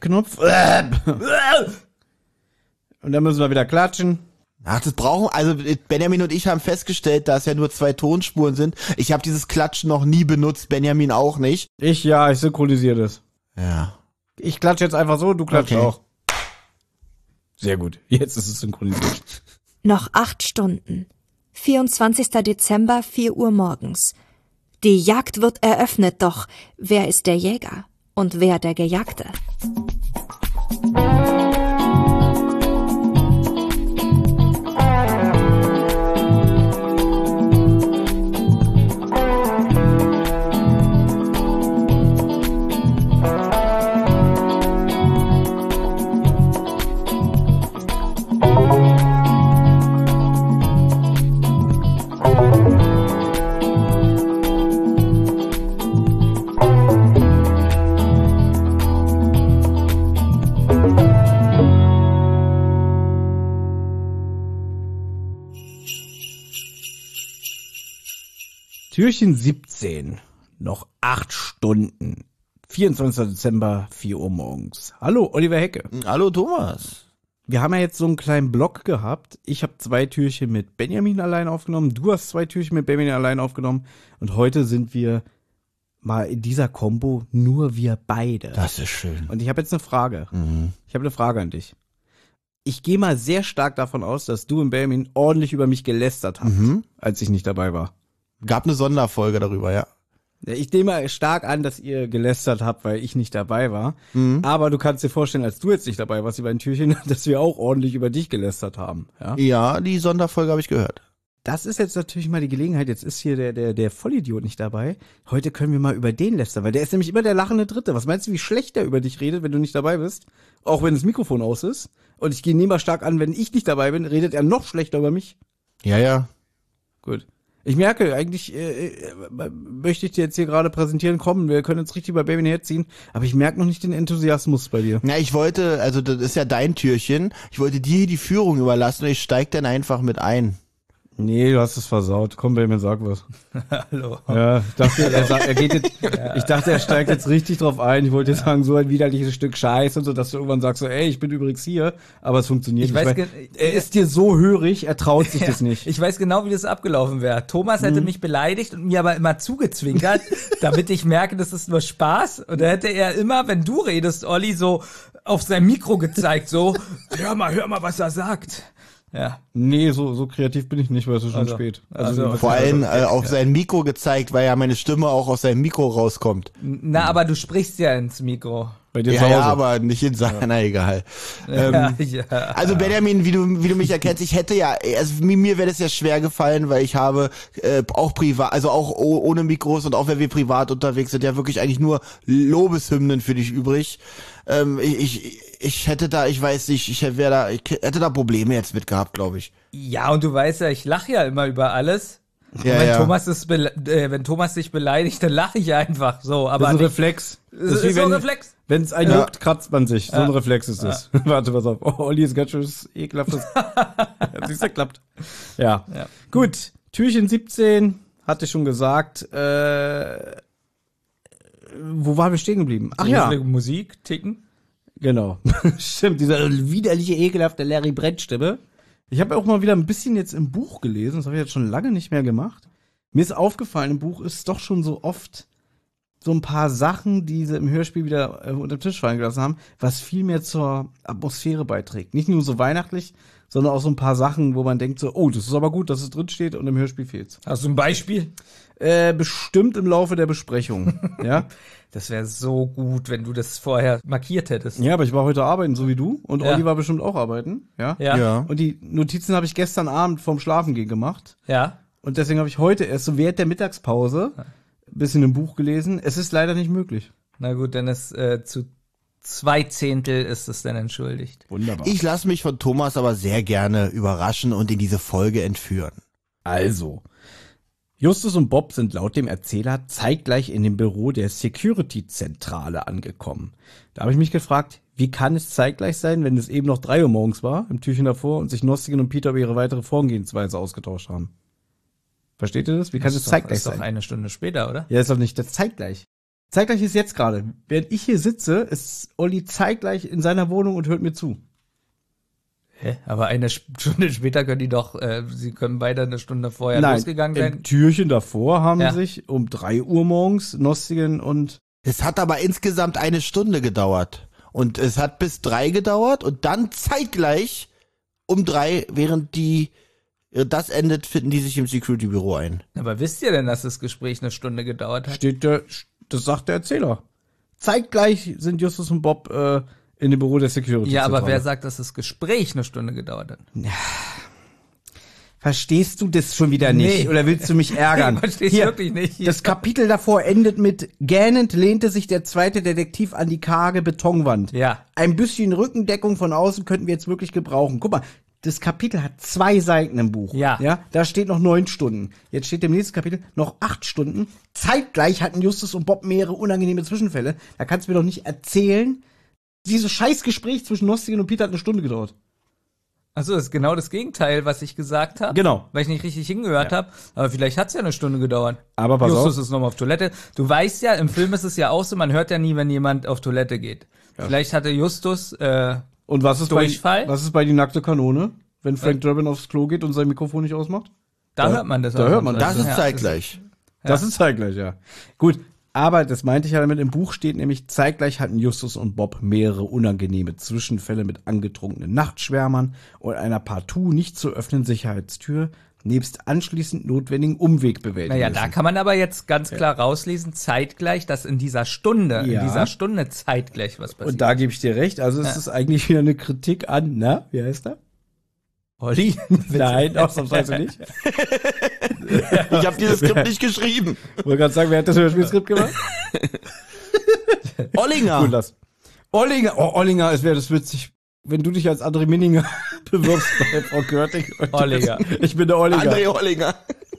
Knopf. Und dann müssen wir wieder klatschen. Ach, das brauchen, also Benjamin und ich haben festgestellt, dass ja nur 2 Tonspuren sind. Ich habe dieses Klatschen noch nie benutzt, Benjamin auch nicht. Ich synchronisiere das. Ja. Ich klatsche jetzt einfach so, du klatschst Okay. auch. Sehr gut, jetzt ist es synchronisiert. Noch 8 Stunden. 24. Dezember, 4 Uhr morgens. Die Jagd wird eröffnet, doch wer ist der Jäger? Und wer der Gejagte? Türchen 17. Noch 8 Stunden. 24. Dezember, 4 Uhr morgens. Hallo, Oliver Hecke. Hallo Thomas. Wir haben ja jetzt so einen kleinen Block gehabt. Ich habe 2 Türchen mit Benjamin allein aufgenommen. Du hast 2 Türchen mit Benjamin allein aufgenommen. Und heute sind wir mal in dieser Kombo nur wir beide. Das ist schön. Und ich habe jetzt eine Frage. Ich habe eine Frage an dich. Ich gehe mal sehr stark davon aus, dass du und Benjamin ordentlich über mich gelästert habt, als ich nicht dabei war. Gab eine Sonderfolge darüber, ja. Ich nehme mal stark an, dass ihr gelästert habt, weil ich nicht dabei war. Aber du kannst dir vorstellen, als du jetzt nicht dabei warst, die beiden Türchen, dass wir auch ordentlich über dich gelästert haben. Ja, Ja, die Sonderfolge habe ich gehört. das ist jetzt natürlich mal die Gelegenheit. Jetzt ist hier der Vollidiot nicht dabei. Heute können wir mal über den lästern, weil der ist nämlich immer der lachende Dritte. Was meinst du, wie schlecht der über dich redet, wenn du nicht dabei bist? Auch wenn das Mikrofon aus ist. Und ich nehme mal stark an, wenn ich nicht dabei bin, redet er noch schlechter über mich. Ja, ja. Gut. Ich merke, eigentlich möchte ich dir jetzt hier gerade präsentieren, komm, wir können jetzt richtig bei Baby herziehen, aber ich merke noch nicht den Enthusiasmus bei dir. Ja, ich wollte, also das ist ja dein Türchen, ich wollte dir hier die Führung überlassen und ich steig dann einfach mit ein. Nee, du hast es versaut. Komm, Baby, sag was. Hallo. Ja, ich dachte, er geht jetzt, ich dachte, er steigt jetzt richtig drauf ein. Ich wollte jetzt sagen, so ein widerliches Stück Scheiß und so, dass du irgendwann sagst so, ey, ich bin übrigens hier, aber es funktioniert Ich nicht. weiß weil er ist dir so hörig, er traut sich das nicht. Ich weiß genau, wie das abgelaufen wäre. Thomas hätte mich beleidigt und mir aber immer zugezwinkert, damit ich merke, das ist nur Spaß. Und da hätte er immer, wenn du redest, Olli, so auf sein Mikro gezeigt, so, hör mal, was er sagt. Ja. Nee, so kreativ bin ich nicht, weil es ist schon Also, spät. Vor allem auf sein Mikro gezeigt, weil ja meine Stimme auch aus seinem Mikro rauskommt. Na, aber du sprichst ja ins Mikro. bei dir Ja, zu Hause. ja, aber nicht in seiner, egal. Ja. Also Benjamin, wie du mich erkennst, ich hätte ja, also mir wäre das ja schwer gefallen, weil ich habe auch privat, also auch ohne Mikros und auch wenn wir privat unterwegs sind, ja wirklich eigentlich nur Lobeshymnen für dich übrig. Ich hätte da, ich weiß nicht, ich hätte da Probleme jetzt mit gehabt, glaube ich. Ja, und du weißt ja, ich lache ja immer über alles. Ja, Und wenn, ja. wenn Thomas sich beleidigt, dann lache ich einfach so. Aber Das ist ein nicht- Reflex. Das ist so ein Reflex. Wenn es einen Ja. juckt, kratzt man sich. So ein Reflex ist das. Warte, pass auf. Oh, Olli ist ganz schön ekelhaftes. Siehst du, klappt. Ja. Ja. Gut. Türchen 17, hatte ich schon gesagt. Wo waren wir stehen geblieben? Ach ja, Musik, ticken. genau. Stimmt, diese widerliche, ekelhafte Larry Brett-Stimme. Ich habe auch mal wieder ein bisschen jetzt im Buch gelesen. Das habe ich jetzt schon lange nicht mehr gemacht. Mir ist aufgefallen, im Buch ist doch schon so oft so ein paar Sachen, die sie im Hörspiel wieder unter den Tisch fallen gelassen haben, was viel mehr zur Atmosphäre beiträgt. Nicht nur so weihnachtlich, sondern auch so ein paar Sachen, wo man denkt so, oh, das ist aber gut, dass es drin steht und im Hörspiel fehlt's. Hast du ein Beispiel? Bestimmt im Laufe der Besprechung, ja. Das wäre so gut, wenn du das vorher markiert hättest. Ja, aber ich war heute arbeiten, so wie du. Und Ja. Olli war bestimmt auch arbeiten, ja. Ja. Ja. Und die Notizen habe ich gestern Abend vorm Schlafengehen gemacht. Ja. Und deswegen habe ich heute erst so während der Mittagspause ein bisschen im Buch gelesen. Es ist leider nicht möglich. Na gut, dann ist zu 2/10 ist es dann entschuldigt. Wunderbar. Ich lasse mich von Thomas aber sehr gerne überraschen und in diese Folge entführen. Also, Justus und Bob sind laut dem Erzähler zeitgleich in dem Büro der Security-Zentrale angekommen. Da habe ich mich gefragt, wie kann es zeitgleich sein, wenn es eben noch 3 Uhr morgens war, im Türchen davor, und sich Nostigen und Peter über ihre weitere Vorgehensweise ausgetauscht haben? Versteht ihr das? Wie kann es zeitgleich ist doch sein? eine Stunde später, oder? Ja, ist doch nicht das zeitgleich. Zeitgleich ist jetzt gerade. Während ich hier sitze, ist Olli zeitgleich in seiner Wohnung und hört mir zu. Hä? Aber eine Stunde später können die doch, sie können beide eine Stunde vorher losgegangen sein. Im Türchen davor haben Ja. sich um 3 Uhr morgens Nostigen und Es hat aber insgesamt 1 Stunde gedauert. Und es hat bis 3 gedauert und dann zeitgleich um 3, während das endet, finden die sich im Security-Büro ein. Aber wisst ihr denn, dass das Gespräch eine Stunde gedauert hat? das sagt der Erzähler. Zeitgleich sind Justus und Bob in dem Büro der Security. Ja, aber Zentrale. wer sagt, dass das Gespräch eine Stunde gedauert hat? Verstehst du das schon wieder nicht? Nee. Oder willst du mich ärgern? Ich versteh's wirklich nicht. Das Kapitel davor endet mit: Gähnend lehnte sich der zweite Detektiv an die karge Betonwand. Ja. Ein bisschen Rückendeckung von außen könnten wir jetzt wirklich gebrauchen. Guck mal, das Kapitel hat 2 Seiten im Buch. Ja. Da steht noch 9 Stunden. Jetzt steht im nächsten Kapitel noch 8 Stunden. Zeitgleich hatten Justus und Bob mehrere unangenehme Zwischenfälle. Da kannst du mir doch nicht erzählen, dieses Scheißgespräch zwischen Nostigen und Peter hat 1 Stunde gedauert. Achso, das ist genau das Gegenteil, was ich gesagt habe. Genau. Weil ich nicht richtig hingehört habe. Aber vielleicht hat's ja eine Stunde gedauert. Aber pass Justus auf. ist nochmal auf Toilette. Du weißt ja, im Film ist es ja auch so, man hört ja nie, wenn jemand auf Toilette geht. Vielleicht hatte Justus, Und was ist Durchfall? was ist bei die nackte Kanone, wenn Frank Durbin aufs Klo geht und sein Mikrofon nicht ausmacht? da hört man das. da auch. hört man Das ist Ja, zeitgleich. Das ist zeitgleich, ja. Gut, aber das meinte ich ja damit, im Buch steht nämlich, zeitgleich hatten Justus und Bob mehrere unangenehme Zwischenfälle mit angetrunkenen Nachtschwärmern und einer partout nicht zu öffnenden Sicherheitstür, nebst anschließend notwendigen Umweg bewältigen Naja, müssen. da kann man aber jetzt ganz klar rauslesen, zeitgleich, dass in dieser Stunde zeitgleich was passiert. Und da gebe ich dir recht, also es ist eigentlich wieder eine Kritik an, na, wie heißt er? Olli? Nein, ausnahmsweise nicht. Ich habe dieses Skript nicht geschrieben. Ich wollte gerade sagen, wer hat das Hörspielskript gemacht? Ollinger. Gut, lass. Ollinger, Ollinger, es wäre das witzig, wenn du dich als André Minninger bewirbst bei Frau Körting. Ollinger. Ich bin der Ollinger. André Ollinger.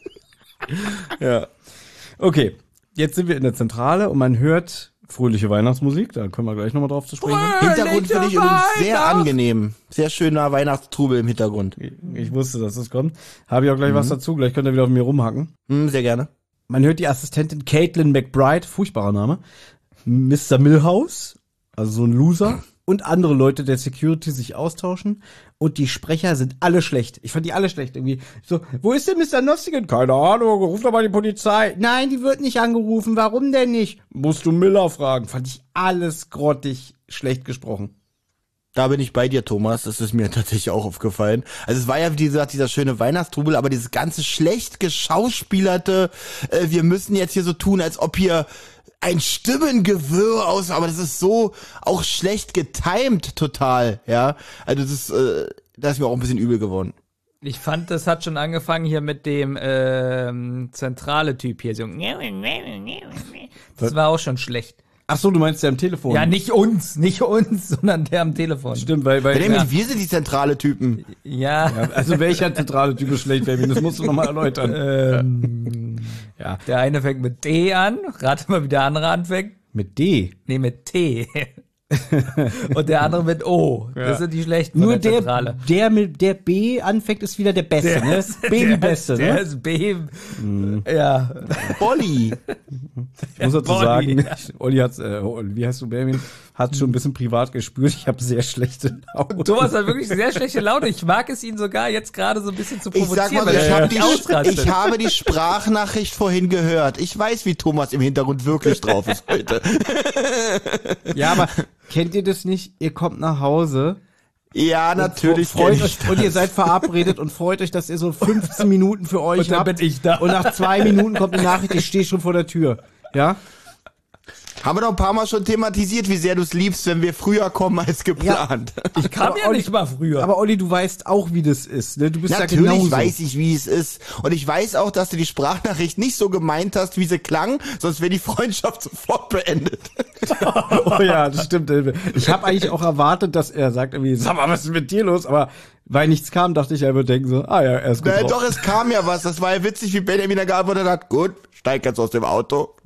Ja. Okay, jetzt sind wir in der Zentrale und man hört fröhliche Weihnachtsmusik, da können wir gleich nochmal drauf zu sprechen. Hintergrund finde ich übrigens sehr angenehm. Sehr schöner Weihnachtstrubel im Hintergrund. Ich wusste, dass das kommt. Habe ich auch gleich was dazu, gleich könnt ihr wieder auf mir rumhacken. Sehr gerne. Man hört die Assistentin Caitlin McBride, furchtbarer Name, Mr. Milhouse, also so ein Loser, und andere Leute der Security sich austauschen und die Sprecher sind alle schlecht. Ich fand die alle schlecht irgendwie. So, wo ist denn Mr. Nostigen? Keine Ahnung, ruf doch mal die Polizei. Nein, die wird nicht angerufen, warum denn nicht? Musst du Miller fragen. Fand ich alles grottig schlecht gesprochen. Da bin ich bei dir, Thomas. Das ist mir tatsächlich auch aufgefallen. Also es war ja, wie gesagt, dieser schöne Weihnachtstrubel, aber dieses ganze schlecht geschauspielerte, wir müssen jetzt hier so tun, als ob hier ein Stimmengewirr aus, aber das ist so auch schlecht getimed total, ja. Also da ist mir auch ein bisschen übel geworden. Ich fand, das hat schon angefangen hier mit dem zentrale Typ hier. So. Das war auch schon schlecht. Ach so, du meinst der am Telefon? Ja, nicht uns, sondern der am Telefon. Stimmt, weil Nämlich wir sind die zentrale Typen. Ja, also welcher zentrale Typ ist schlecht, Baby? Das musst du nochmal erläutern. Ja. der eine fängt mit D an. Rate mal, wie der andere anfängt. Mit D. Nee, mit T. Und der andere mit O. Das sind die schlechten von Nur der Zentrale. der mit der B anfängt, ist wieder der Beste, ne? B die Beste, Der ne? ist B. Ja. Olli. Ich muss dazu Olli. sagen, Olli hat, wie heißt du, Benjamin? Hat schon ein bisschen privat gespürt. Ich habe sehr schlechte Laune. Thomas hat wirklich sehr schlechte Laune. Ich mag es ihn sogar jetzt gerade so ein bisschen zu Ich provozieren. sag mal, weil ich, er hab nicht ausrastet. ich habe die Sprachnachricht vorhin gehört. Ich weiß, wie Thomas im Hintergrund wirklich drauf ist heute. Ja, aber kennt ihr das nicht? Ihr kommt nach Hause. Ja, natürlich. Freut kenn euch, ich und ihr seid verabredet und freut euch, dass ihr so 15 Minuten für euch Und dann habt. bin ich da. Und nach 2 Minuten kommt eine Nachricht, ich stehe schon vor der Tür. Ja? Haben wir doch ein paar Mal schon thematisiert, wie sehr du es liebst, wenn wir früher kommen als geplant. Ich kam Aber ja Olli- nicht mal früher. Aber Olli, du weißt auch, wie das ist, ne? Du bist Natürlich ja genauso. weiß ich, wie es ist. Und ich weiß auch, dass du die Sprachnachricht nicht so gemeint hast, wie sie klang, sonst wäre die Freundschaft sofort beendet. Oh ja, das stimmt. Ich habe eigentlich auch erwartet, dass er sagt irgendwie, sag mal, was ist mit dir los? Aber weil nichts kam, dachte ich, er würde denken so, ah ja, er ist gut drauf. Doch, es kam ja was. Das war ja witzig, wie Benjamin da geantwortet hat. Gut, steig jetzt aus dem Auto.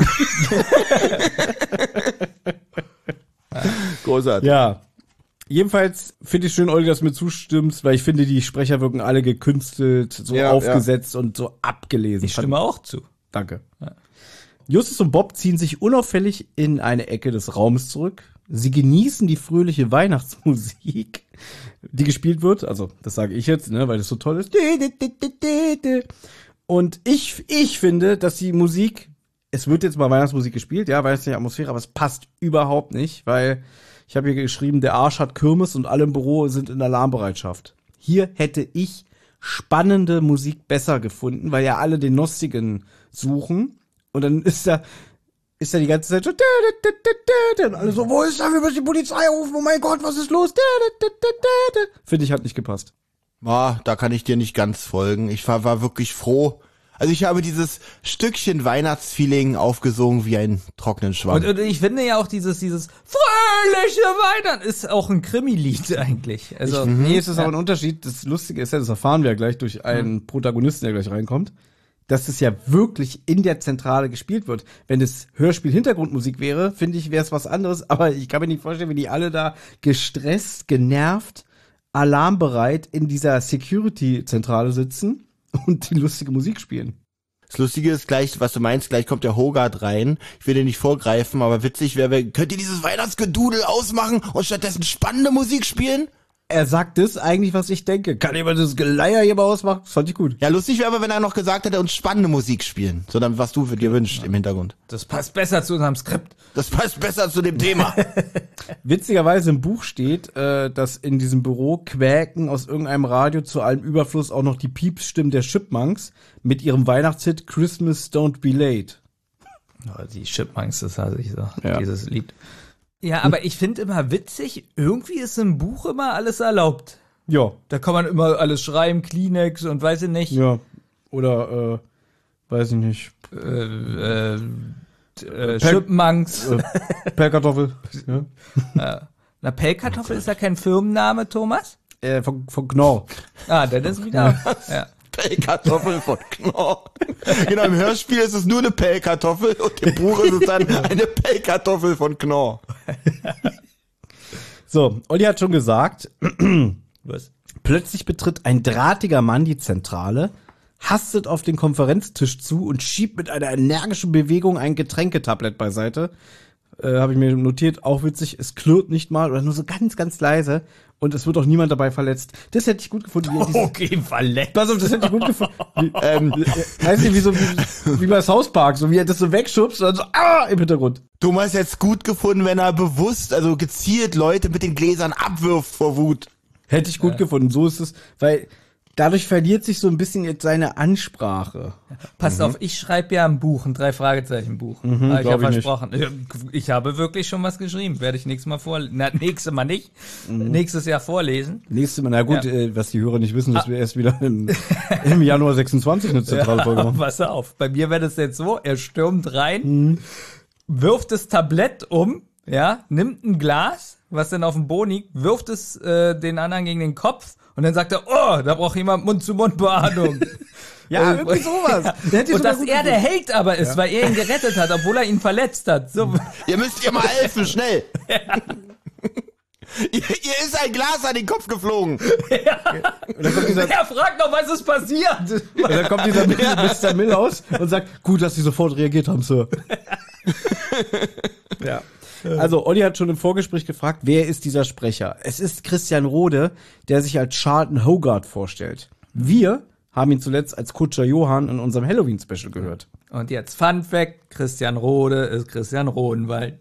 Großartig. Ja. Jedenfalls finde ich schön, Olli, dass du mir zustimmst, weil ich finde, die Sprecher wirken alle gekünstelt, so Ja, aufgesetzt und so abgelesen. ich stimme auch zu. Danke. Justus und Bob ziehen sich unauffällig in eine Ecke des Raumes zurück. Sie genießen die fröhliche Weihnachtsmusik, die gespielt wird. Also, das sage ich jetzt, ne, weil das so toll ist. Und ich finde, dass die Musik, es wird jetzt mal Weihnachtsmusik gespielt, ja, weihnachtliche Atmosphäre, aber es passt überhaupt nicht, weil ich habe hier geschrieben, der Arsch hat Kirmes und alle im Büro sind in Alarmbereitschaft. Hier hätte ich spannende Musik besser gefunden, weil ja alle den Nostigen suchen und dann ist da die ganze Zeit so und alle so, wo ist er, wir müssen die Polizei rufen, oh mein Gott, was ist los? Finde ich, hat nicht gepasst. Da kann ich dir nicht ganz folgen. Ich war wirklich froh. Also ich habe dieses Stückchen Weihnachtsfeeling aufgesungen wie einen trockenen Schwamm. Und ich finde ja auch dieses fröhliche Weihnachten ist auch ein Krimi-Lied eigentlich. Also, Nee, es ist aber ein Unterschied. Das Lustige ist ja, das erfahren wir ja gleich durch einen Protagonisten, der gleich reinkommt, dass es ja wirklich in der Zentrale gespielt wird. Wenn das Hörspiel Hintergrundmusik wäre, finde ich, wäre es was anderes. Aber ich kann mir nicht vorstellen, wie die alle da gestresst, genervt, alarmbereit in dieser Security-Zentrale sitzen und die lustige Musik spielen. Das Lustige ist gleich, was du meinst, gleich kommt der Hogarth rein. Ich will dir nicht vorgreifen, aber witzig wäre, könnt ihr dieses Weihnachtsgedudel ausmachen und stattdessen spannende Musik spielen? Er sagt das eigentlich, was ich denke. Kann jemand das Geleier hier mal ausmachen? Das fand ich gut. Ja, lustig wäre aber, wenn er noch gesagt hätte, uns spannende Musik spielen. Sondern was du dir wünschst im Hintergrund. das passt besser zu unserem Skript. Das passt besser zu dem Thema. Witzigerweise im Buch steht, dass in diesem Büro quäken aus irgendeinem Radio zu allem Überfluss auch noch die Piepsstimmen der Chipmunks mit ihrem Weihnachtshit Christmas Don't Be Late. Oh, die Chipmunks, das hasse ich so, Ja. dieses Lied. Ja, aber ich finde immer witzig, irgendwie ist im Buch immer alles erlaubt. Ja, Da kann man immer alles schreiben, Kleenex und weiß ich nicht. ja. Oder, weiß ich nicht. Chipmunks. Pellkartoffel. Ja. Na, Pellkartoffel ist ja kein Firmenname, Thomas? Von Knorr. Ah, dann ist wieder. Ja. Pellkartoffel von Knorr. Genau, im Hörspiel ist es nur eine Pellkartoffel und im Buch ist es dann eine Pellkartoffel von Knorr. So, Olli hat schon gesagt, Was? plötzlich betritt ein drahtiger Mann die Zentrale, hastet auf den Konferenztisch zu und schiebt mit einer energischen Bewegung ein Getränketablett beiseite. Habe ich mir notiert, auch witzig, es klirrt nicht mal oder nur so ganz, ganz leise und es wird auch niemand dabei verletzt. Das hätte ich gut gefunden. Wie er dieses- Okay, verletzt. Pass auf, das hätte ich gut gefunden. Heißt nicht, wie bei South Park, so wie er das so wegschubst und dann so, im Hintergrund. Thomas hätte es gut gefunden, wenn er bewusst, also gezielt Leute mit den Gläsern abwirft vor Wut. Hätte ich gut gefunden, so ist es, weil dadurch verliert sich so ein bisschen jetzt seine Ansprache. Passt auf, ich schreibe ja ein Buch, ein 3-Fragezeichen-Buch. Habe ich ja glaub ich nicht. versprochen. Ich habe wirklich schon was geschrieben. Werde ich nächstes Mal vorlesen. Na, nächstes Mal nicht. Nächstes Jahr vorlesen. Nächstes Mal, na gut, Ja. Was die Hörer nicht wissen, dass wir erst wieder im Januar 26 eine zentrale Folge machen. Pass auf, bei mir wäre das jetzt so, er stürmt rein, wirft das Tablett um, ja, nimmt ein Glas, was dann auf dem Boden liegt, wirft es den anderen gegen den Kopf und dann sagt er, oh, da braucht jemand Mund-zu-Mund-Beatmung. Ja, irgendwie sowas. Der hätte Und sogar dass gut er der gefunden. Held aber ist, weil er ihn gerettet hat, obwohl er ihn verletzt hat. So. Ihr müsst ihr mal helfen, schnell. Ihr ist ein Glas an den Kopf geflogen. Und dann kommt dieser, Er fragt noch, was ist passiert? und dann kommt dieser Mr. Milhouse und sagt, gut, dass Sie sofort reagiert haben, Sir. Ja. Also, Olli hat schon im Vorgespräch gefragt, wer ist dieser Sprecher? Es ist Christian Rode, der sich als Charlton Hogarth vorstellt. Wir haben ihn zuletzt als Kutscher Johann in unserem Halloween-Special gehört. Und jetzt Fun Fact, Christian Rode ist Christian Rodenwald.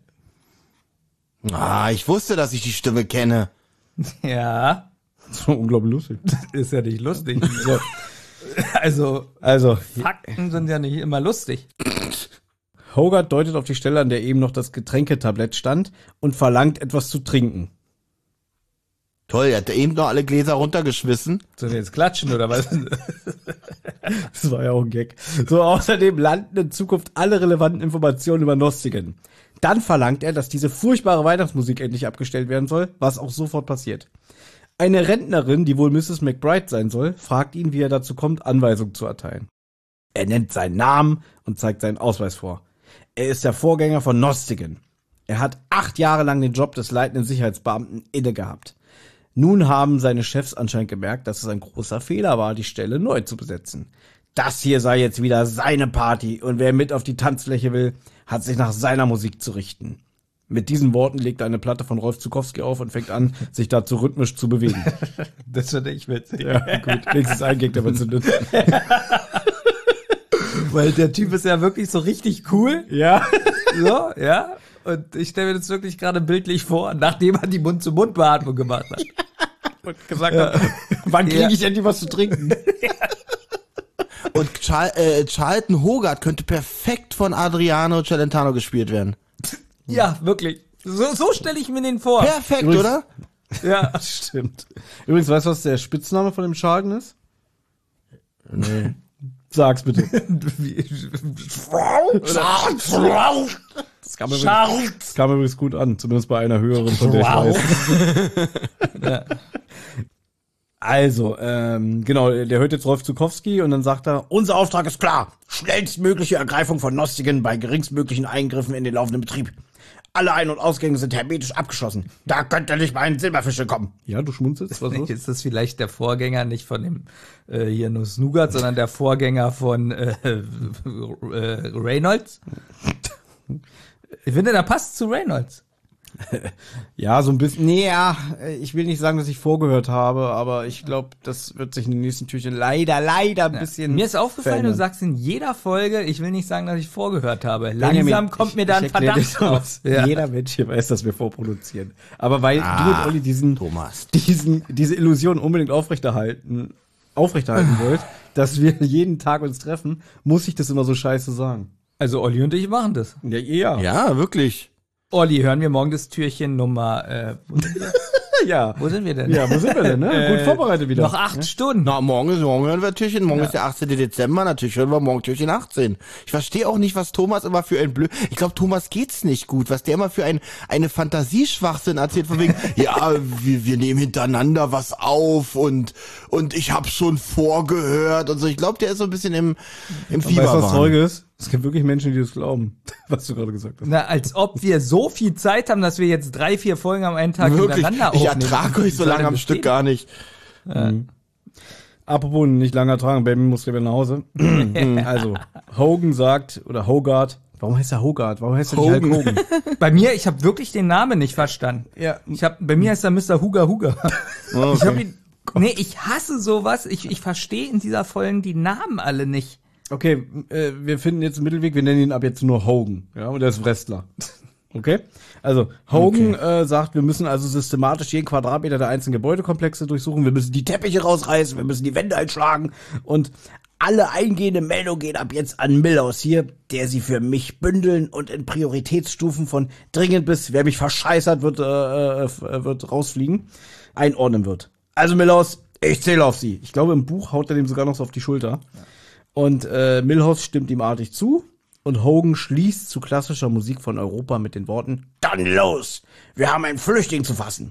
Ich wusste, dass ich die Stimme kenne. Ja, Das war unglaublich lustig. ist ja nicht lustig. So, Also, Fakten sind ja nicht immer lustig. Hogarth deutet auf die Stelle, an der eben noch das Getränketablett stand und verlangt etwas zu trinken. Toll, er hat eben noch alle Gläser runtergeschmissen. Sollen wir jetzt klatschen oder was? Das war ja auch ein Gag. So, außerdem landen in Zukunft alle relevanten Informationen über Nostigen. Dann verlangt er, dass diese furchtbare Weihnachtsmusik endlich abgestellt werden soll, was auch sofort passiert. Eine Rentnerin, die wohl Mrs. McBride sein soll, fragt ihn, wie er dazu kommt, Anweisungen zu erteilen. Er nennt seinen Namen und zeigt seinen Ausweis vor. Er ist der Vorgänger von Nostigen. Er hat 8 Jahre lang den Job des leitenden Sicherheitsbeamten inne gehabt. Nun haben seine Chefs anscheinend gemerkt, dass es ein großer Fehler war, die Stelle neu zu besetzen. Das hier sei jetzt wieder seine Party und wer mit auf die Tanzfläche will, hat sich nach seiner Musik zu richten. Mit diesen Worten legt er eine Platte von Rolf Zukowski auf und fängt an, sich dazu rhythmisch zu bewegen. Das finde ich witzig. Ja, gut. Nächstes ein Gag, der wird zündet. Weil der Typ ist ja wirklich so richtig cool. Ja. So, ja. Und ich stelle mir das wirklich gerade bildlich vor, nachdem er die Mund-zu-Mund-Beatmung gemacht hat. Und gesagt hat, wann kriege ich endlich was zu trinken? Und Charlton Hogarth könnte perfekt von Adriano Celentano gespielt werden. Ja, wirklich. So stelle ich mir den vor. Perfekt, Übrigens- oder? Ja. Stimmt. Übrigens, weißt du, was der Spitzname von dem Schalken ist? Nee. Sag's bitte. Das kam übrigens gut an, zumindest bei einer höheren, von der ich weiß. Ja. Also, genau, der hört jetzt Rolf Zukowski und dann sagt er, unser Auftrag ist klar. Schnellstmögliche Ergreifung von Nostigen bei geringstmöglichen Eingriffen in den laufenden Betrieb. Alle Ein- und Ausgänge sind hermetisch abgeschlossen. Da könnte nicht mal ein Silberfisch kommen. Ja, du schmunzelst, was los? Ist das vielleicht der Vorgänger nicht von dem hier Nuss Nougat, sondern der Vorgänger von Reynolds? Ich finde, da passt zu Reynolds. Ja, so ein bisschen. Nee, ja, ich will nicht sagen, dass ich vorgehört habe, aber ich glaube, das wird sich in den nächsten Türchen leider ein bisschen. Mir ist aufgefallen, verändern. du sagst in jeder Folge, ich will nicht sagen, dass ich vorgehört habe. Benjamin, Langsam kommt mir da ein erklär dir Verdacht raus. das. Ja. Jeder Mensch hier weiß, dass wir vorproduzieren. Aber weil du und Olli Thomas. diese Illusion unbedingt aufrechterhalten wollt, dass wir jeden Tag uns treffen, muss ich das immer so scheiße sagen. Also Olli und ich machen das. Ja. Ja, wirklich. Olli, hören wir morgen das Türchen Nummer, Ja. wo sind wir denn? Ja, wo sind wir denn, ne? Gut vorbereitet wieder. Noch 8 Stunden. Na, morgen hören wir Türchen, morgen ist der 18. Dezember, natürlich hören wir morgen Türchen 18. Ich verstehe auch nicht, was Thomas immer für ein ich glaube, Thomas geht's nicht gut, was der immer für eine Fantasieschwachsinn erzählt, von wegen, ja, wir nehmen hintereinander was auf und ich hab's schon vorgehört und so. Ich glaube, der ist so ein bisschen im Fieber. Weißt du, was Zeuge ist? Es gibt wirklich Menschen, die das glauben, was du gerade gesagt hast. Na, als ob wir so viel Zeit haben, dass wir jetzt 3, 4 Folgen am einen Tag Wirklich, hintereinander ich aufnehmen. ertrage euch so Wie soll lange denn am das Stück gehen? gar nicht. Apropos nicht lange ertragen, Baby muss wieder nach Hause. Also, Hogan sagt, oder Hogarth, warum heißt er Hogarth? Warum heißt er nicht Hulk Hogan? Bei mir, ich habe wirklich den Namen nicht verstanden. Ja. Bei mir heißt er Mr. Huga Huga. Oh, Ich hab ihn, nee, ich hasse sowas. Ich verstehe in dieser Folge die Namen alle nicht. Okay, wir finden jetzt einen Mittelweg, wir nennen ihn ab jetzt nur Hogan, ja, und er ist Wrestler. Okay? Also, Hogan sagt, wir müssen also systematisch jeden Quadratmeter der einzelnen Gebäudekomplexe durchsuchen, wir müssen die Teppiche rausreißen, wir müssen die Wände einschlagen und alle eingehenden Meldungen gehen ab jetzt an Milhouse hier, der sie für mich bündeln und in Prioritätsstufen von dringend bis, wer mich verscheißert, wird rausfliegen, einordnen wird. Also Milhouse, ich zähle auf Sie. Ich glaube, im Buch haut er dem sogar noch so auf die Schulter. Und Milhouse stimmt ihm artig zu und Hogan schließt zu klassischer Musik von Europa mit den Worten, dann los, wir haben einen Flüchtling zu fassen.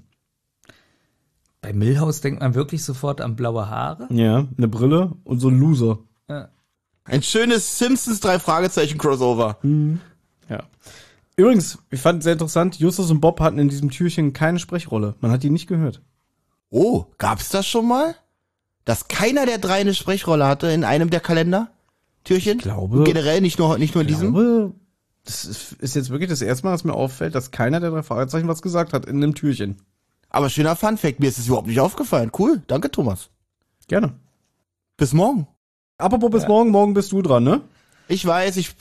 Bei Milhouse denkt man wirklich sofort an blaue Haare. Ja, eine Brille und so ein Loser. Ein schönes Simpsons 3-Fragezeichen-Crossover. Ja. Übrigens, ich fand sehr interessant, Justus und Bob hatten in diesem Türchen keine Sprechrolle. Man hat die nicht gehört. Oh, gab's das schon mal? Dass keiner der 3 eine Sprechrolle hatte in einem der Kalendertürchen? Ich glaube- Und generell, nicht nur in Ich diesem? glaube, das ist jetzt wirklich das erste Mal, dass mir auffällt, dass keiner der 3 Fragezeichen was gesagt hat in einem Türchen. Aber schöner Funfact, mir ist es überhaupt nicht aufgefallen. Cool, danke Thomas. Gerne. Bis morgen. Apropos bis morgen bist du dran, ne? Ich weiß, ich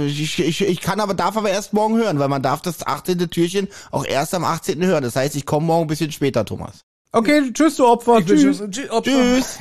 darf aber erst morgen hören, weil man darf das 18. Türchen auch erst am 18. hören. Das heißt, ich komme morgen ein bisschen später, Thomas. Okay, tschüss, du Opfer. Tschüss. Tschüss.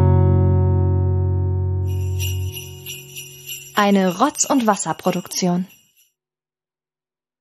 Eine Rotz- und Wasserproduktion.